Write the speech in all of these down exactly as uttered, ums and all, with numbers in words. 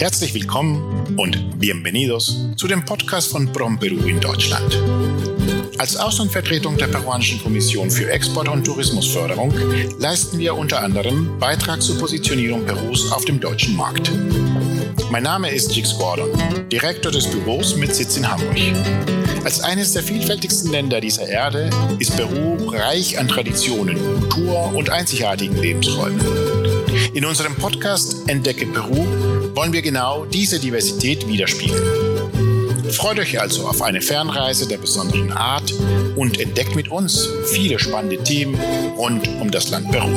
Herzlich willkommen und bienvenidos zu dem Podcast von PromPeru in Deutschland. Als Außenvertretung der peruanischen Kommission für Export- und Tourismusförderung leisten wir unter anderem Beitrag zur Positionierung Perus auf dem deutschen Markt. Mein Name ist Jix Gordon, Direktor des Büros mit Sitz in Hamburg. Als eines der vielfältigsten Länder dieser Erde ist Peru reich an Traditionen, Kultur und einzigartigen Lebensräumen. In unserem Podcast Entdecke Peru wollen wir genau diese Diversität widerspiegeln. Freut euch also auf eine Fernreise der besonderen Art und entdeckt mit uns viele spannende Themen rund um das Land Peru.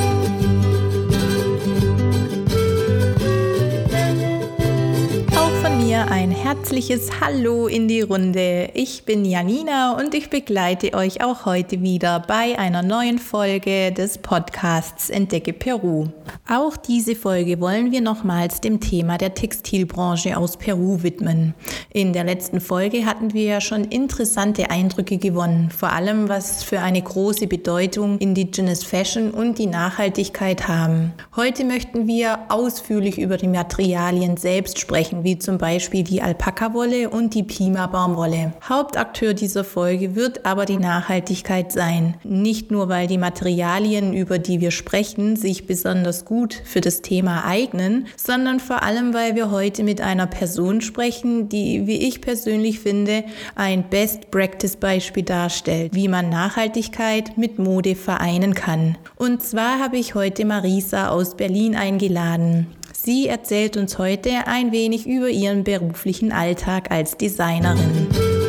Ein herzliches Hallo in die Runde. Ich bin Janina und ich begleite euch auch heute wieder bei einer neuen Folge des Podcasts Entdecke Peru. Auch diese Folge wollen wir nochmals dem Thema der Textilbranche aus Peru widmen. In der letzten Folge hatten wir ja schon interessante Eindrücke gewonnen, vor allem was für eine große Bedeutung Indigenous Fashion und die Nachhaltigkeit haben. Heute möchten wir ausführlich über die Materialien selbst sprechen, wie zum Beispiel Beispiel die Alpaka-Wolle und die Pima-Baumwolle. Hauptakteur dieser Folge wird aber die Nachhaltigkeit sein. Nicht nur, weil die Materialien, über die wir sprechen, sich besonders gut für das Thema eignen, sondern vor allem, weil wir heute mit einer Person sprechen, die, wie ich persönlich finde, ein Best-Practice-Beispiel darstellt, wie man Nachhaltigkeit mit Mode vereinen kann. Und zwar habe ich heute Marisa aus Berlin eingeladen. Sie erzählt uns heute ein wenig über ihren beruflichen Alltag als Designerin.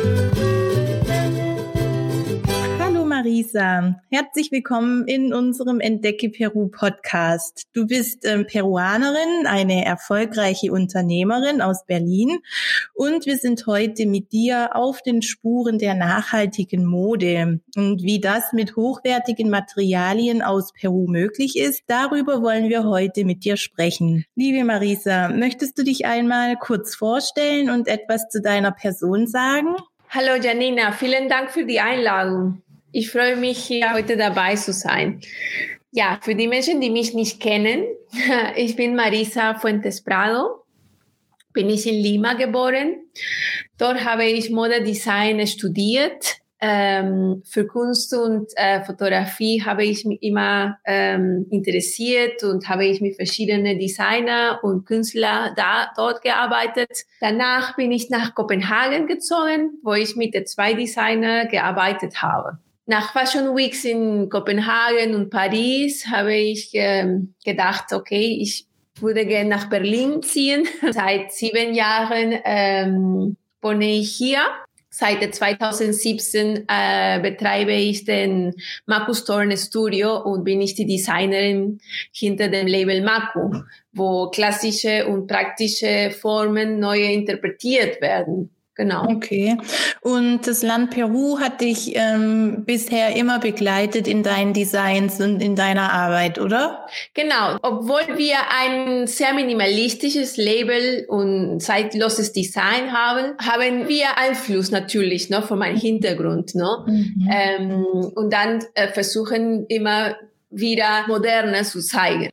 Hallo Marisa, herzlich willkommen in unserem Entdecke Peru Podcast. Du bist ähm, Peruanerin, eine erfolgreiche Unternehmerin aus Berlin und wir sind heute mit dir auf den Spuren der nachhaltigen Mode. Und wie das mit hochwertigen Materialien aus Peru möglich ist, darüber wollen wir heute mit dir sprechen. Liebe Marisa, möchtest du dich einmal kurz vorstellen und etwas zu deiner Person sagen? Hallo Janina, vielen Dank für die Einladung. Ich freue mich, hier heute dabei zu sein. Ja, für die Menschen, die mich nicht kennen, ich bin Marisa Fuentes Prado, bin ich in Lima geboren. Dort habe ich Modedesign studiert. Ähm, für Kunst und äh, Fotografie habe ich mich immer ähm, interessiert und habe ich mit verschiedenen Designer und Künstler da dort gearbeitet. Danach bin ich nach Kopenhagen gezogen, wo ich mit den zwei Designern gearbeitet habe. Nach Fashion Weeks in Kopenhagen und Paris habe ich ähm, gedacht, okay, ich würde gerne nach Berlin ziehen. Seit sieben Jahren ähm, wohne ich hier. Seit zweitausendsiebzehn äh, betreibe ich den Maku Store Studio und bin ich die Designerin hinter dem Label Maku, wo klassische und praktische Formen neu interpretiert werden. Genau. Okay. Und das Land Peru hat dich ähm, bisher immer begleitet in deinen Designs und in deiner Arbeit, oder? Genau. Obwohl wir ein sehr minimalistisches Label und zeitloses Design haben, haben wir Einfluss natürlich, ne, von meinem Hintergrund, ne? Mhm. Ähm, und dann äh, versuchen immer wieder moderner zu zeigen.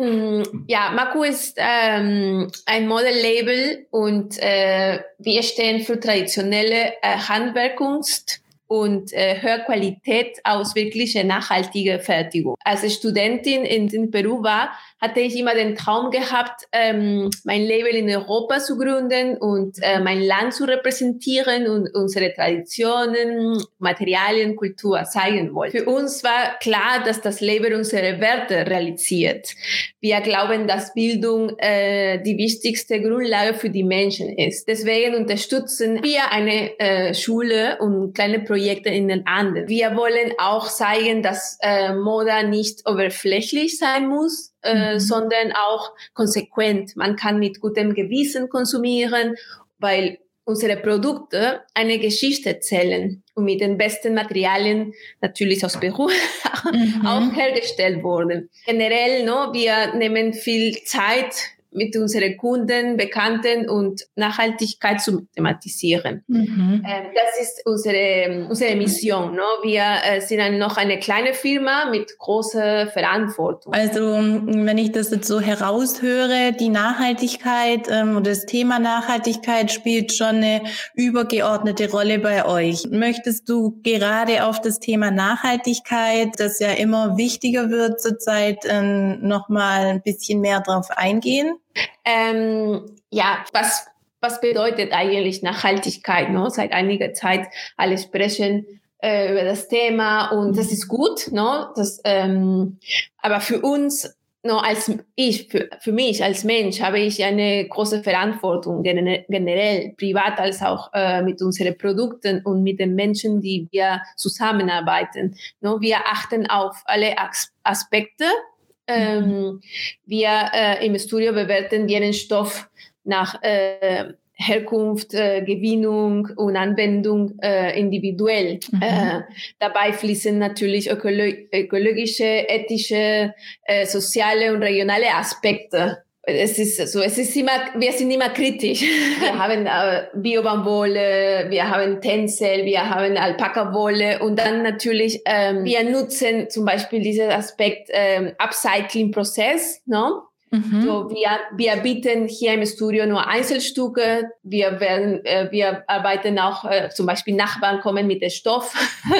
Ja, Maku ist ähm, ein Modellabel und äh, wir stehen für traditionelle äh, Handwerkkunst und äh, Höchstqualität aus wirklicher nachhaltiger Fertigung. Als Studentin in, in Peru war, hatte ich immer den Traum gehabt, ähm, mein Label in Europa zu gründen und äh, mein Land zu repräsentieren und unsere Traditionen, Materialien, Kultur zeigen wollte. Für uns war klar, dass das Label unsere Werte realisiert. Wir glauben, dass Bildung äh, die wichtigste Grundlage für die Menschen ist. Deswegen unterstützen wir eine äh, Schule und kleine Projekte in den anderen. Wir wollen auch zeigen, dass äh, Mode nicht oberflächlich sein muss, Äh, mhm. sondern auch konsequent. Man kann mit gutem Gewissen konsumieren, weil unsere Produkte eine Geschichte erzählen und mit den besten Materialien natürlich aus Peru mhm. auch hergestellt wurden. Generell, no, wir nehmen viel Zeit mit unseren Kunden, Bekannten und Nachhaltigkeit zu thematisieren. Mhm. Ähm, das ist unsere, unsere Mission. Ne? Wir äh, sind ein, noch eine kleine Firma mit großer Verantwortung. Also wenn ich das jetzt so heraushöre, die Nachhaltigkeit ähm, oder das Thema Nachhaltigkeit spielt schon eine übergeordnete Rolle bei euch. Möchtest du gerade auf das Thema Nachhaltigkeit, das ja immer wichtiger wird zurzeit, ähm, nochmal ein bisschen mehr drauf eingehen? Ähm, ja, was, was bedeutet eigentlich Nachhaltigkeit? Ne? Seit einiger Zeit alle sprechen äh, über das Thema und das ist gut. Ne? Das, ähm, aber für uns, no, als ich, für, für mich als Mensch habe ich eine große Verantwortung, generell, privat als auch äh, mit unseren Produkten und mit den Menschen, die wir zusammenarbeiten. No, wir achten auf alle As- Aspekte. Ähm, wir äh, im Studio bewerten jeden Stoff nach äh, Herkunft, äh, Gewinnung und Anwendung äh, individuell. Mhm. Äh, dabei fließen natürlich ökolo- ökologische, ethische, äh, soziale und regionale Aspekte. Es ist so, es ist immer, wir sind immer kritisch. Wir haben äh, Bio-Baumwolle, wir haben Tencel, wir haben Alpaka-Wolle und dann natürlich, ähm, wir nutzen zum Beispiel diesen Aspekt ähm, Upcycling-Prozess, no? Mhm. So, wir, wir bieten hier im Studio nur Einzelstücke. Wir werden, äh, wir arbeiten auch, äh, zum Beispiel Nachbarn kommen mit dem Stoff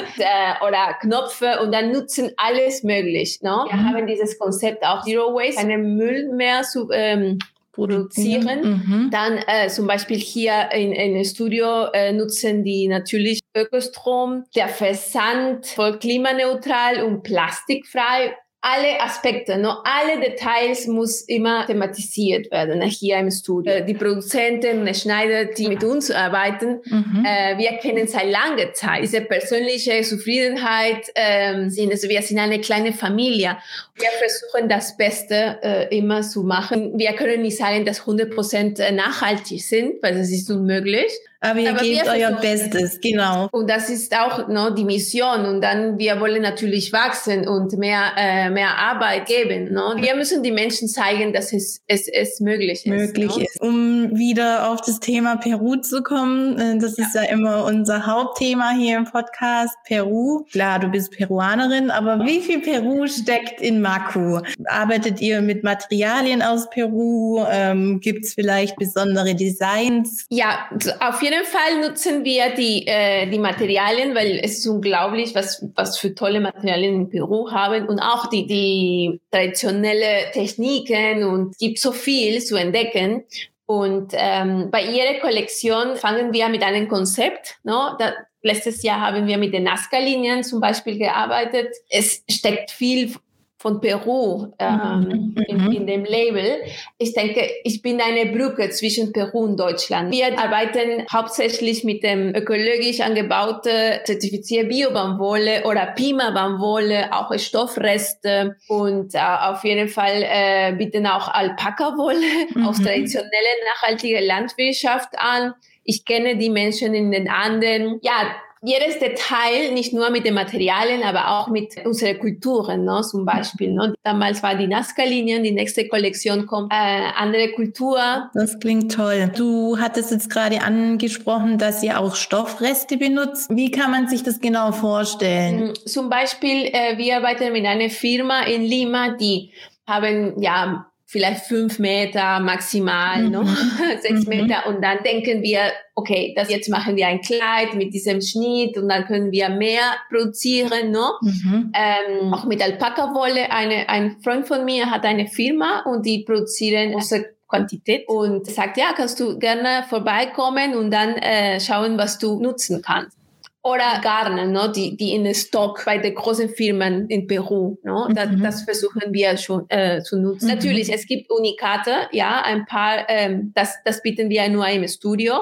äh, oder Knöpfe und dann nutzen alles möglich. No? Wir mhm. haben dieses Konzept auch Zero Waste, keinen Müll mehr zu ähm, produzieren. Mhm. Dann äh, zum Beispiel hier in, in dem Studio äh, nutzen die natürlich Ökostrom. Der Versand voll klimaneutral und plastikfrei. Alle Aspekte, no, alle Details muss immer thematisiert werden hier im Studio. Die Produzenten und Schneider, die mit uns arbeiten, mhm. äh, wir kennen seit langer Zeit. Diese persönliche Zufriedenheit, ähm, sind, also wir sind eine kleine Familie. Wir versuchen das Beste äh, immer zu machen. Wir können nicht sagen, dass hundert Prozent nachhaltig sind, weil das ist unmöglich. Aber ihr Aber gebt euer Bestes, genau. Und das ist auch no, die Mission. Und dann, wir wollen natürlich wachsen und mehr, äh, mehr Arbeit geben. No? Wir müssen die Menschen zeigen, dass es, es, es möglich ist. Möglich no? ist. Um wieder auf das Thema Peru zu kommen, das ja. ist ja immer unser Hauptthema hier im Podcast, Peru. Klar, du bist Peruanerin, aber wie viel Peru steckt in Maku? Arbeitet ihr mit Materialien aus Peru? Ähm, gibt es vielleicht besondere Designs? Ja, auf jeden Auf jeden Fall nutzen wir die, äh, die Materialien, weil es ist unglaublich, was, was für tolle Materialien in Peru haben und auch die, die traditionelle Techniken und es gibt so viel zu entdecken. Und ähm, bei ihrer Kollektion fangen wir mit einem Konzept. No? Da, letztes Jahr haben wir mit den Nazca-Linien zum Beispiel gearbeitet. Es steckt viel von Peru ähm, mhm. in, in dem Label. Ich denke, ich bin eine Brücke zwischen Peru und Deutschland. Wir arbeiten hauptsächlich mit dem ökologisch angebaute, zertifizierte Bio-Baumwolle oder Pima-Baumwolle, auch Stoffreste und äh, auf jeden Fall äh, bieten auch Alpaka-Wolle mhm. aus traditionelle, nachhaltige Landwirtschaft an. Ich kenne die Menschen in den Anden. Ja, jedes Detail, nicht nur mit den Materialien, aber auch mit unseren Kulturen, ne, zum Beispiel. Ne. Damals war die Nazca-Linien, die nächste Kollektion kommt, äh, andere Kultur. Das klingt toll. Du hattest jetzt gerade angesprochen, dass ihr auch Stoffreste benutzt. Wie kann man sich das genau vorstellen? Zum Beispiel, äh, wir arbeiten mit einer Firma in Lima, die haben, ja, vielleicht fünf Meter maximal, mhm. ne? sechs mhm. Meter. Und dann denken wir, okay, das jetzt machen wir ein Kleid mit diesem Schnitt und dann können wir mehr produzieren, ne? Mhm. Ähm, auch mit Alpaka-Wolle. Eine, ein Freund von mir hat eine Firma und die produzieren große Quantität und sagt, ja, kannst du gerne vorbeikommen und dann äh, schauen, was du nutzen kannst. Oder Garne, ne, die, die in den Stock bei den großen Firmen in Peru, ne, mhm. das, das versuchen wir schon äh, zu nutzen. Mhm. Natürlich, es gibt Unikate, ja, ein paar, ähm, das, das bieten wir nur im Studio.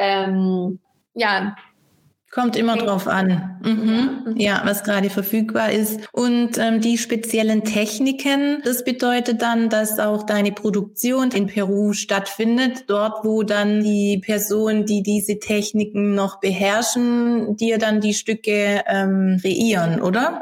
Ähm, ja. Kommt immer drauf an, mhm. ja, was gerade verfügbar ist. Und ähm, die speziellen Techniken, das bedeutet dann, dass auch deine Produktion in Peru stattfindet, dort, wo dann die Personen, die diese Techniken noch beherrschen, dir dann die Stücke ähm, kreieren, oder?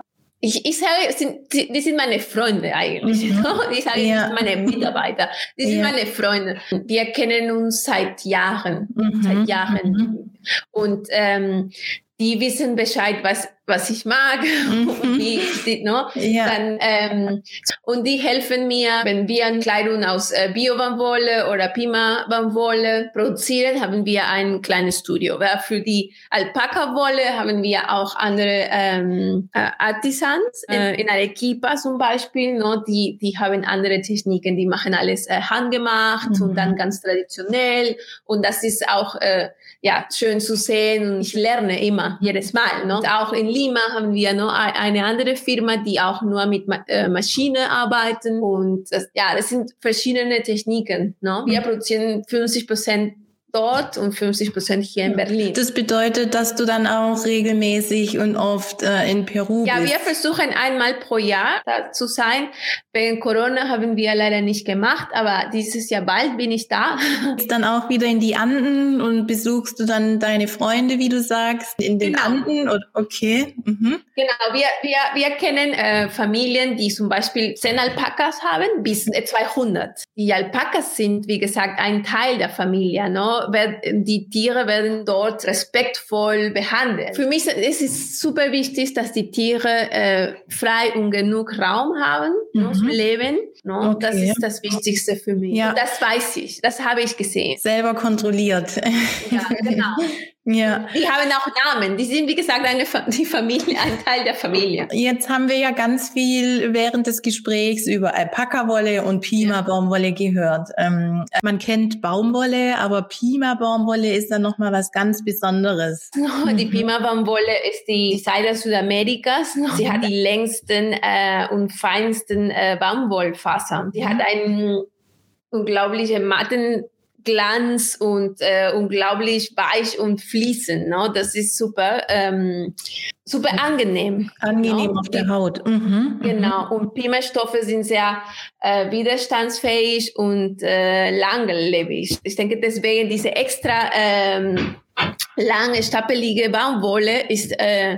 ich, ich sage, sind, die, die sind meine Freunde eigentlich. Mhm. Ich sage ja. nicht meine Mitarbeiter, die sind ja. meine Freunde. Wir kennen uns seit Jahren, mhm. seit Jahren. Mhm. Und ähm, die wissen Bescheid, was was ich mag mhm. und wie ich, no? ja. Dann, ähm, und die helfen mir, wenn wir eine Kleidung aus äh, Bio-Baumwolle oder Pima-Baumwolle produzieren, haben wir ein kleines Studio. Für die Alpaka-Wolle haben wir auch andere ähm, äh, Artisans, äh, in Arequipa zum Beispiel, no? die, die haben andere Techniken, die machen alles äh, handgemacht mhm. und dann ganz traditionell, und das ist auch äh, ja schön zu sehen, und ich lerne immer, jedes Mal. No? Und auch in Lima haben wir noch eine andere Firma, die auch nur mit Ma- äh, Maschine arbeiten, und das, ja, das sind verschiedene Techniken. No? Wir produzieren fünfzig Prozent dort und fünfzig Prozent hier in Berlin. Das bedeutet, dass du dann auch regelmäßig und oft äh, in Peru ja, bist? Ja, wir versuchen einmal pro Jahr da zu sein. Wegen Corona haben wir leider nicht gemacht, aber dieses Jahr bald bin ich da. Gehst dann auch wieder in die Anden und besuchst du dann deine Freunde, wie du sagst, in den genau. Anden? Oder? Okay. Mhm. Genau, wir, wir, wir kennen äh, Familien, die zum Beispiel zehn Alpakas haben, bis äh, zweihundert. Die Alpakas sind, wie gesagt, ein Teil der Familie, no? Die Tiere werden dort respektvoll behandelt. Für mich ist es super wichtig, dass die Tiere äh, frei und genug Raum haben, mhm. no, zu leben. No? Okay. Das ist das Wichtigste für mich. Ja. Und das weiß ich, das habe ich gesehen. Selber kontrolliert. Ja, genau. Ja. Die haben auch Namen. Die sind, wie gesagt, eine Fa- die Familie, ein Teil der Familie. Jetzt haben wir ja ganz viel während des Gesprächs über Alpaka-Wolle und Pima-Baumwolle gehört. Ähm, man kennt Baumwolle, aber Pima-Baumwolle ist dann nochmal was ganz Besonderes. Oh, die Pima-Baumwolle ist die Seide Südamerikas. Sie hat die längsten äh, und feinsten äh, Baumwollfasern. Sie hat einen unglaublichen matten Glanz und äh, unglaublich weich und fließend. No? Das ist super, ähm, super angenehm. Angenehm no? auf der Haut. Mhm, genau. Und Pima-Stoffe sind sehr äh, widerstandsfähig und äh, langlebig. Ich denke, deswegen diese extra ähm, lange, stapelige Baumwolle ist äh,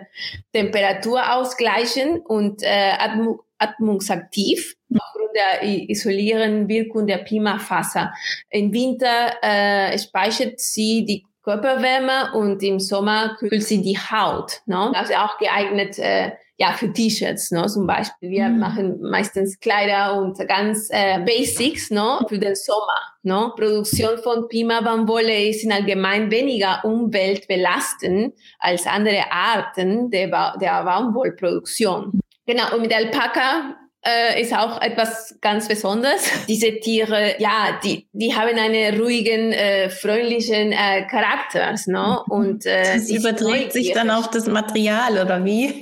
temperaturausgleichend und äh, atm- atmungsaktiv. Aufgrund der isolierenden Wirkung der Pima-Faser. Im Winter äh, speichert sie die Körperwärme und im Sommer kühlt sie die Haut. No? Also auch geeignet äh, ja, für T-Shirts, no? Zum Beispiel. Wir mhm. machen meistens Kleider und ganz äh, Basics, no? Für den Sommer. No? Produktion von Pima-Baumwolle ist in allgemein weniger umweltbelastend als andere Arten der, ba- der Baumwollproduktion. Genau, und mit Alpaka äh, ist auch etwas ganz Besonderes. Diese Tiere, ja, die die haben einen ruhigen, äh, freundlichen äh, Charakter, no? Und äh, das überträgt sich dann auf das Material, oder wie?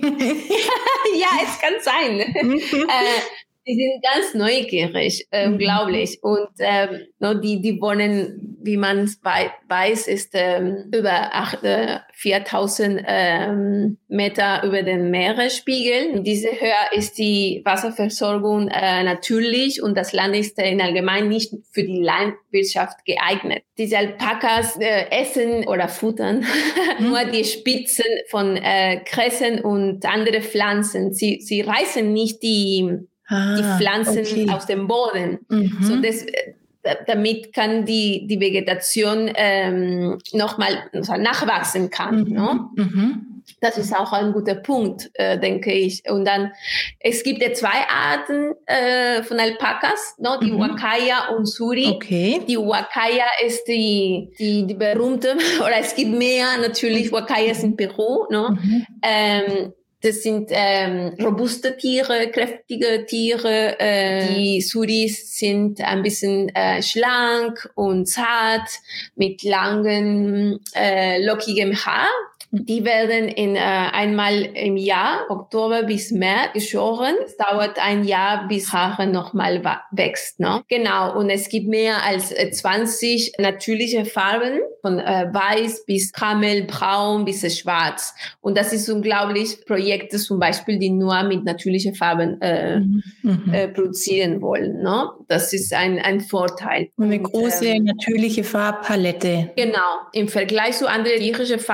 Ja, es kann sein. äh, die sind ganz neugierig, äh, mhm. unglaublich. Und ähm, no, die die wohnen, wie man weiß, ist ähm, über acht, äh, viertausend ähm, Meter über den Meeresspiegel. In dieser Höhe ist die Wasserversorgung äh, natürlich, und das Land ist äh, in allgemein nicht für die Landwirtschaft geeignet. Diese Alpakas äh, essen oder futtern mhm. nur die Spitzen von äh, Gräsern und andere Pflanzen. Sie sie reißen nicht die Ah, die Pflanzen okay. aus dem Boden. Mhm. So das, damit kann die, die Vegetation ähm, nochmal also nachwachsen kann. Mhm. No? Mhm. Das ist auch ein guter Punkt, äh, denke ich. Und dann, es gibt ja zwei Arten äh, von Alpakas, no? Die mhm. Huacaya und Suri. Okay. Die Huacaya ist die, die, die berühmte, oder es gibt mehr natürlich Huacayas in Peru. No? Mhm. Ähm, Das sind ähm, robuste Tiere, kräftige Tiere. Äh, die Suris sind ein bisschen äh, schlank und zart mit langem, äh, lockigem Haar. Die werden in, äh, einmal im Jahr, Oktober bis März, geschoren. Es dauert ein Jahr, bis Haare nochmal wa- wächst. Ne? Genau, und es gibt mehr als äh, zwanzig natürliche Farben, von äh, weiß bis Karamell, braun bis schwarz. Und das ist unglaublich, Projekte zum Beispiel, die nur mit natürlichen Farben äh, mhm. äh, produzieren wollen. Ne? Das ist ein, ein Vorteil. Eine und, große ähm, natürliche Farbpalette. Genau, im Vergleich zu anderen tierischen Fasern hat die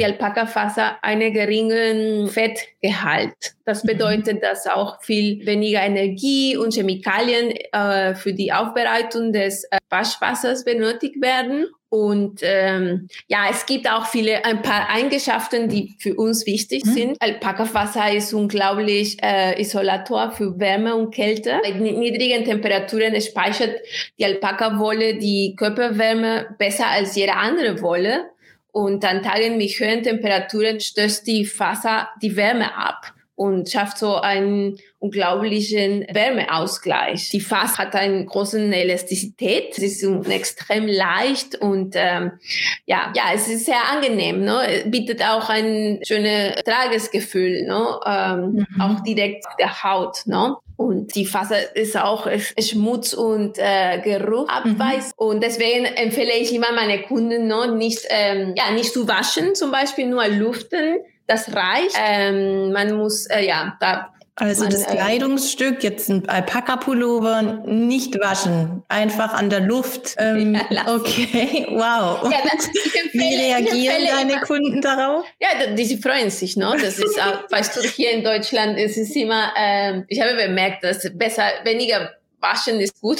die Alpaka-Faser einen geringen Fettgehalt. Das bedeutet, dass auch viel weniger Energie und Chemikalien äh, für die Aufbereitung des äh, Waschwassers benötigt werden. Und ähm, ja, es gibt auch viele, ein paar Eigenschaften, die für uns wichtig mhm. sind. Alpaka-Faser ist unglaublich äh, Isolator für Wärme und Kälte. Bei niedrigen Temperaturen speichert die Alpaka-Wolle die Körperwärme besser als jede andere Wolle. Und an Tagen mit höheren Temperaturen stößt die Faser die Wärme ab und schafft so einen unglaublichen Wärmeausgleich. Die Faser hat eine große Elastizität, es ist extrem leicht und ähm, ja, ja, es ist sehr angenehm, ne? Es bietet auch ein schönes Tragesgefühl, ne? Ähm, mhm. auch direkt auf der Haut, ne? Und die Faser ist auch Schmutz und äh, Geruch abweist. Mhm. Und deswegen empfehle ich immer meine Kunden, ne, nicht, ähm, ja, nicht zu waschen, zum Beispiel nur luften. Das reicht. Ähm, man muss, äh, ja, da. Also man, das Kleidungsstück, jetzt ein Alpaka-Pullover, nicht waschen, einfach an der Luft. Ähm, ja, okay, wow. Ja, das, empfehle, wie reagieren deine immer, Kunden darauf? Ja, die, die freuen sich, ne? Das ist auch, weißt du, hier in Deutschland ist es immer, ähm, ich habe bemerkt, dass besser, weniger waschen ist gut.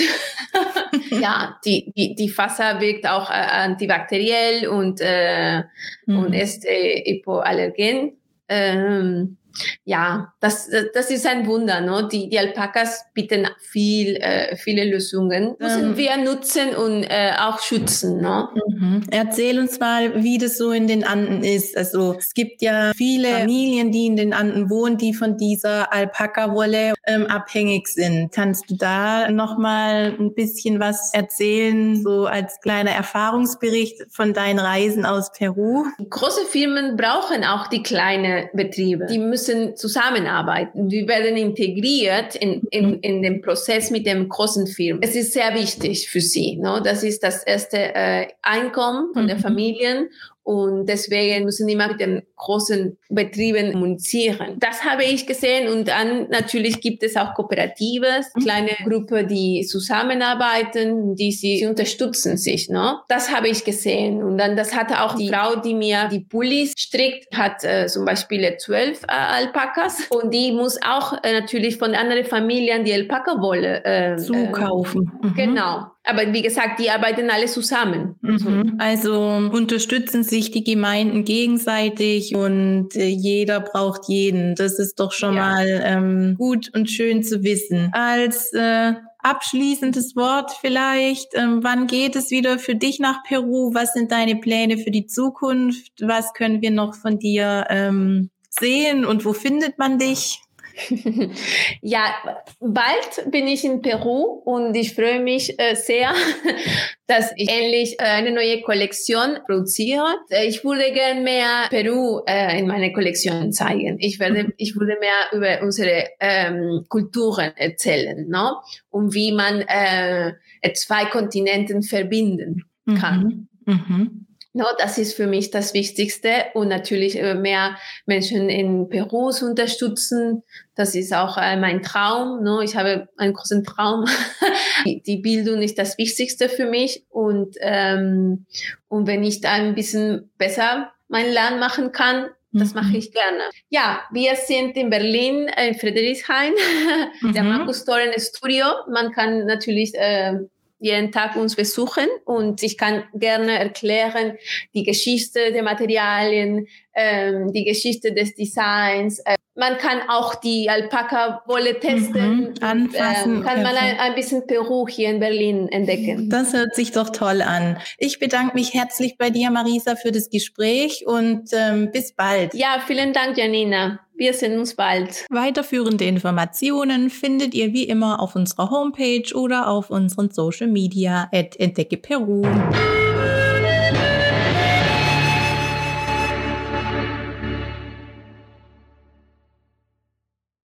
Ja, die, die, die Faser wirkt auch äh, antibakteriell und, äh, mhm. und ist äh, hypoallergen. Ähm, ja, das, das ist ein Wunder, ne? Die, die Alpakas bieten viel, äh, viele Lösungen. Müssen ähm. wir nutzen und äh, auch schützen, ne? Mhm. Erzähl uns mal, wie das so in den Anden ist. Also, es gibt ja viele Familien, die in den Anden wohnen, die von dieser Alpaka-Wolle ähm, abhängig sind. Kannst du da nochmal ein bisschen was erzählen, so als kleiner Erfahrungsbericht von deinen Reisen aus Peru? Große Firmen brauchen auch die kleinen Betriebe. Die müssen zusammenarbeiten. Die werden integriert in, in, in den Prozess mit den großen Firmen. Es ist sehr wichtig für sie. Ne? Das ist das erste äh, Einkommen von mhm. der Familien. Und deswegen müssen immer mit den großen Betrieben kommunizieren. Das habe ich gesehen. Und dann natürlich gibt es auch Kooperatives, kleine Gruppen, die zusammenarbeiten, die sie unterstützen sich. Ne? Das habe ich gesehen. Und dann, das hatte auch die Frau, die mir die Pullis strickt, hat äh, zum Beispiel zwölf äh, Alpakas. Und die muss auch äh, natürlich von anderen Familien die Alpaka-Wolle äh, zukaufen. Äh, mhm. Genau. Aber wie gesagt, die arbeiten alle zusammen. Mhm. Also unterstützen sich die Gemeinden gegenseitig und äh, jeder braucht jeden. Das ist doch schon ja. mal ähm, gut und schön zu wissen. Als äh, abschließendes Wort vielleicht, ähm, wann geht es wieder für dich nach Peru? Was sind deine Pläne für die Zukunft? Was können wir noch von dir ähm, sehen und wo findet man dich? Ja, bald bin ich in Peru und ich freue mich äh, sehr, dass ich endlich äh, eine neue Kollektion produziere. Ich würde gerne mehr Peru äh, in meiner Kollektion zeigen. Ich werde, ich würde mehr über unsere ähm, Kulturen erzählen, ne? Und wie man äh, zwei Kontinenten verbinden kann. Mhm. Mhm. No, das ist für mich das Wichtigste und natürlich äh, mehr Menschen in Peru zu unterstützen. Das ist auch äh, mein Traum. No? Ich habe einen großen Traum. die, die Bildung ist das Wichtigste für mich und ähm, und wenn ich da ein bisschen besser mein Land machen kann, das mache ich gerne. Ja, wir sind in Berlin, in Friedrichshain, mhm. der Markus Thoren Studio. Man kann natürlich äh, jeden Tag uns besuchen und ich kann gerne erklären die Geschichte der Materialien, ähm, die Geschichte des Designs. Äh, man kann auch die Alpaka-Wolle testen. Mhm, anfassen. Und, äh, kann man ein, ein bisschen Peru hier in Berlin entdecken. Das hört sich doch toll an. Ich bedanke mich herzlich bei dir, Marisa, für das Gespräch und ähm, bis bald. Ja, vielen Dank, Janina. Wir sehen uns bald. Weiterführende Informationen findet ihr wie immer auf unserer Homepage oder auf unseren Social Media at Entdecke Peru.